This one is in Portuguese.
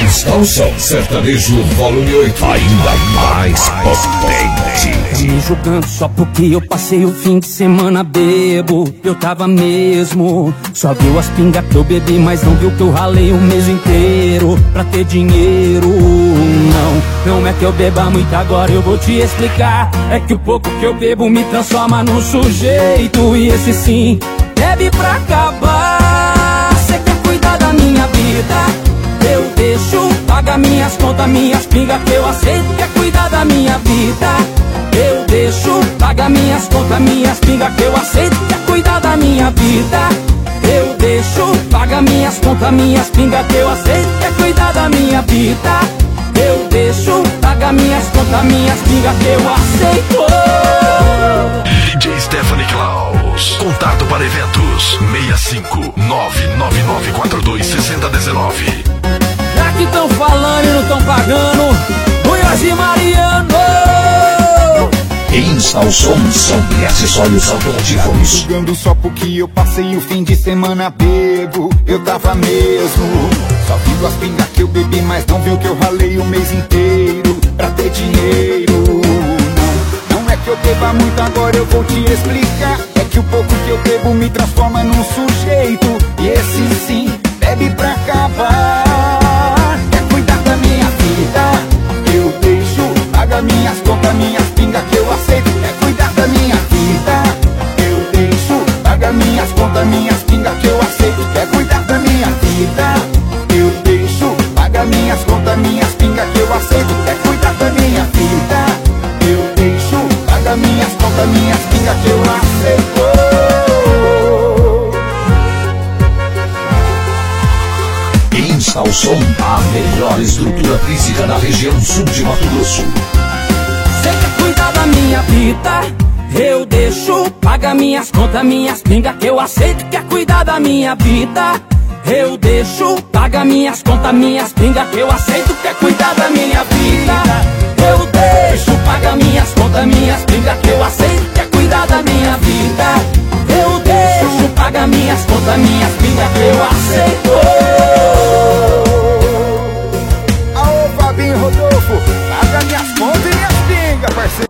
Expansão Sertanejo Volume 8, ainda mais potente. Tá me julgando só porque eu passei o fim de semana bebo. Eu tava mesmo. Só viu as pingas que eu bebi, mas não viu que eu ralei o mês inteiro pra ter dinheiro. Não é que eu beba muito, agora eu vou te explicar. É que o pouco que eu bebo me transforma num sujeito. E esse sim, bebe pra acabar. Cê quer cuidar da minha vida? Eu deixo, paga minhas contas, minhas pingas que eu aceito. Quer cuidar da minha vida? Eu deixo, paga minhas contas, minhas pingas que eu aceito. Quer cuidar da minha vida? Eu deixo, paga minhas contas, minhas pingas que eu aceito. Quer cuidar da minha vida? Eu deixo, paga minhas contas, minhas pingas que eu aceito. DJ Stephanie Klaus. Contato para eventos 65999426019. Já que tão falando e não tão pagando, Munhoz e Mariano. Instalação e acessórios automotivos. Julgando só porque eu passei o fim de semana bebo. Eu tava mesmo. Só viu as pingas que eu bebi, mas não viu que eu ralei o mês inteiro pra ter dinheiro. Não é que eu beba muito, agora eu vou te explicar. É que o pouco que eu bebo me transforma num sujeito. E esse sim, bebe pra acabar. Quer cuidar da minha vida? Eu deixo, paga minhas contas, minhas pingas que eu aceito. Quer cuidar da minha vida? Eu deixo, paga minhas contas, minhas pingas que eu aceito. Quer cuidar da minha vida? Eu deixo, paga minhas contas, minhas pingas que eu aceito. Quer cuidar da minha vida? Eu deixo, paga minhas contas, minhas pingas que eu aceito. Instalson, a melhor estrutura física na região sul de Mato Grosso. Cê quer cuidar da minha vida? Eu deixo, paga minhas contas, minhas pingas que eu aceito. Quer cuidar da minha vida? Eu deixo, paga minhas contas, minhas pingas que eu aceito. Quer cuidar da minha vida? Eu deixo, paga minhas contas, minhas pingas que eu aceito. Quer cuidar da minha vida? Eu deixo, paga minhas contas, minhas pingas que eu aceito.